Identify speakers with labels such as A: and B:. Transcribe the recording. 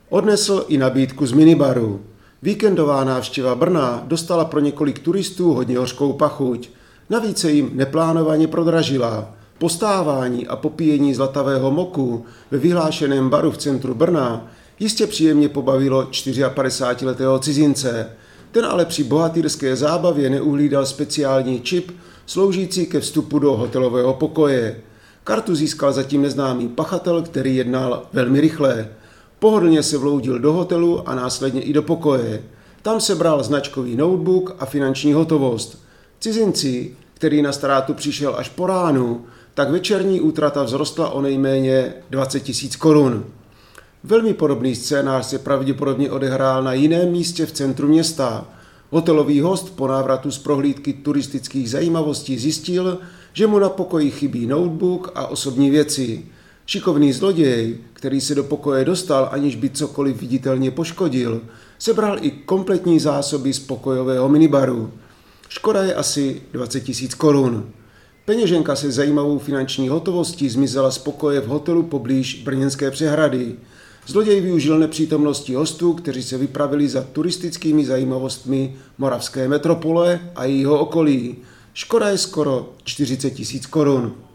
A: Odnesl i nabídku z minibaru. Víkendová návštěva Brna dostala pro několik turistů hodně hořkou pachuť. Navíc se jim neplánovaně prodražila. Postávání a popíjení zlatavého moku ve vyhlášeném baru v centru Brna jistě příjemně pobavilo 54letého cizince. Ten ale při bohatýrské zábavě neuhlídal speciální čip sloužící ke vstupu do hotelového pokoje. Kartu získal zatím neznámý pachatel, který jednal velmi rychle. Pohodlně se vloudil do hotelu a následně i do pokoje. Tam sebral značkový notebook a finanční hotovost. Cizinci, který na ztrátu přišel až po ránu, tak večerní útrata vzrostla o nejméně 20 000 korun. Velmi podobný scénář se pravděpodobně odehrál na jiném místě v centru města. Hotelový host po návratu z prohlídky turistických zajímavostí zjistil, že mu na pokoji chybí notebook a osobní věci. Šikovný zloděj, který se do pokoje dostal, aniž by cokoliv viditelně poškodil, sebral i kompletní zásoby z pokojového minibaru. Škoda je asi 20 000 korun. Peněženka se zajímavou finanční hotovostí zmizela z pokoje v hotelu poblíž Brněnské přehrady. Zloděj využil nepřítomnosti hostů, kteří se vypravili za turistickými zajímavostmi moravské metropole a jejího okolí. Škoda je skoro 40 000 korun.